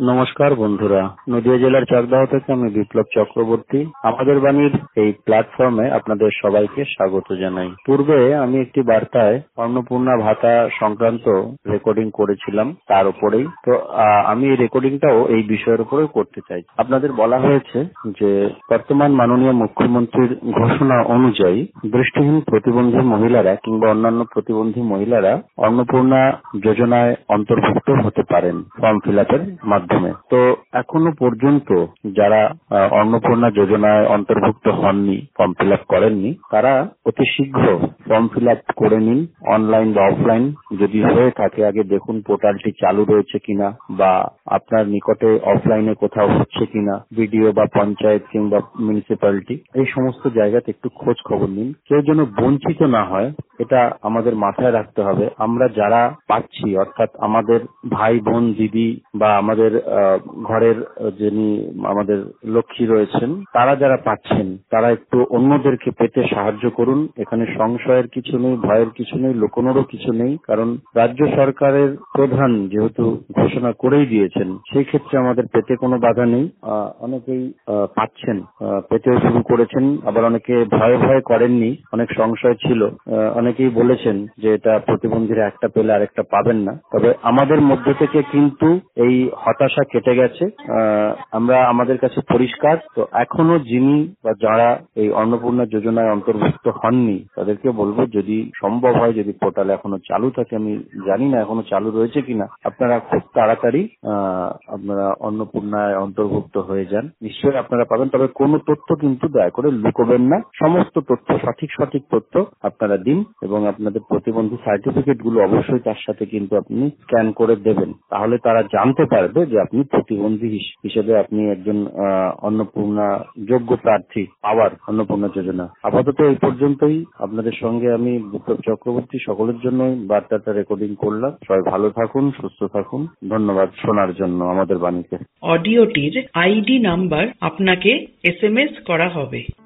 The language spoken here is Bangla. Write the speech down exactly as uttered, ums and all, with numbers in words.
নমস্কার বন্ধুরা, নদিয়া জেলার চাকদাহ থেকে আমি বিপ্লব চক্রবর্তী আমাদের বাণীর এই প্ল্যাটফর্মে আপনাদের সবাইকে স্বাগত জানাই। পূর্বে আমি একটি বার্তায় অন্নপূর্ণা ভাতা সংক্রান্ত রেকর্ডিং করেছিলাম, তার উপরেই তো আহ, আমি এই রেকর্ডিংটাও এই বিষয়ের উপরে করতে চাই। আপনাদের বলা হয়েছে যে বর্তমান মাননীয় মুখ্যমন্ত্রীর ঘোষণা অনুযায়ী দৃষ্টিহীন প্রতিবন্ধী মহিলারা কিংবা অন্যান্য প্রতিবন্ধী মহিলারা অন্নপূর্ণা যোজনায় অন্তর্ভুক্ত হতে পারেন ফর্ম ফিল আপের মাধ্যমে। তো এখনো পর্যন্ত যারা অন্নপূর্ণা যোজনায় অন্তর্ভুক্ত হননি, ফর্ম ফিল আপ করেননি, তারা অতি শীঘ্র ফর্ম ফিল আপ করে নিন, অনলাইন বা অফলাইন। যদি হয়ে থাকে আগে দেখুন পোর্টালটি চালু রয়েছে কিনা, বা আপনার নিকটে অফলাইনে কোথাও হচ্ছে কিনা, বিডিও বা পঞ্চায়েত কিংবা মিউনিসিপ্যালিটি, এই সমস্ত জায়গাতে একটু খোঁজ খবর নিন। কেউ যেন বঞ্চিত না হয়, এটা আমাদের মাথায় রাখতে হবে। আমরা যারা পাচ্ছি, অর্থাৎ আমাদের ভাই বোন দিদি বা আমাদের ঘরের যিনি আমাদের লক্ষ্মী রয়েছেন, তারা যারা পাচ্ছেন তারা একটু অন্যদেরকে পেতে সাহায্য করুন। এখানে সংশয়ের কিছু নেই, ভয়ের কিছু নেই, লুকোনোরও কিছু নেই। কারণ রাজ্য সরকারের প্রধান যেহেতু ঘোষণা করেই দিয়েছেন, সেই ক্ষেত্রে আমাদের পেতে কোনো বাধা নেই। অনেকেই পাচ্ছেন, পেতেও শুরু করেছেন, আবার অনেকে ভয়ে ভয়ে করেননি, অনেক সংশয় ছিল। অনেকেই বলেছেন যে এটা প্রতিবন্ধীরা একটা পেলে আরেকটা পাবেন না। তবে আমাদের মধ্যে থেকে কিন্তু এই হতাশা কেটে গেছে। আমরা আমাদের কাছে পরিষ্কার। তো এখনো যিনি বা যারা এই অন্নপূর্ণা যোজনায় অন্তর্ভুক্ত হননি, তাদেরকে বলবো যদি সম্ভব হয়, যদি পোর্টাল এখনো চালু থাকে, আমি জানি না এখনো চালু রয়েছে কিনা, আপনারা খুব তাড়াতাড়ি আপনারা অন্নপূর্ণায় অন্তর্ভুক্ত হয়ে যান। নিশ্চয়ই আপনারা পাবেন। তবে কোনো তথ্য কিন্তু দয়া করে লুকোবেন না, সমস্ত তথ্য সঠিক সঠিক তথ্য আপনারা দিন, এবং আপনাদের প্রতিবন্ধী সার্টিফিকেট গুলো অবশ্যই তার সাথে কিন্তু আপনি স্ক্যান করে দেবেন। তাহলে তারা জানতে পারবে যে আপনি প্রতিবন্ধী হিসেবে আপনি একজন অন্নপূর্ণা যোগ্য প্রার্থী পাওয়ার অন্নপূর্ণা যোজনা। আপাতত এই পর্যন্তই। আপনাদের সঙ্গে আমি বিপ্লব চক্রবর্তী সকলের জন্য বার্তাটা রেকর্ডিং করলাম। সবাই ভালো থাকুন, সুস্থ থাকুন। ধন্যবাদ শোনার জন্য আমাদের বাণীকে। অডিওটির আইডি নাম্বার আপনাকে এস এম এস করা হবে।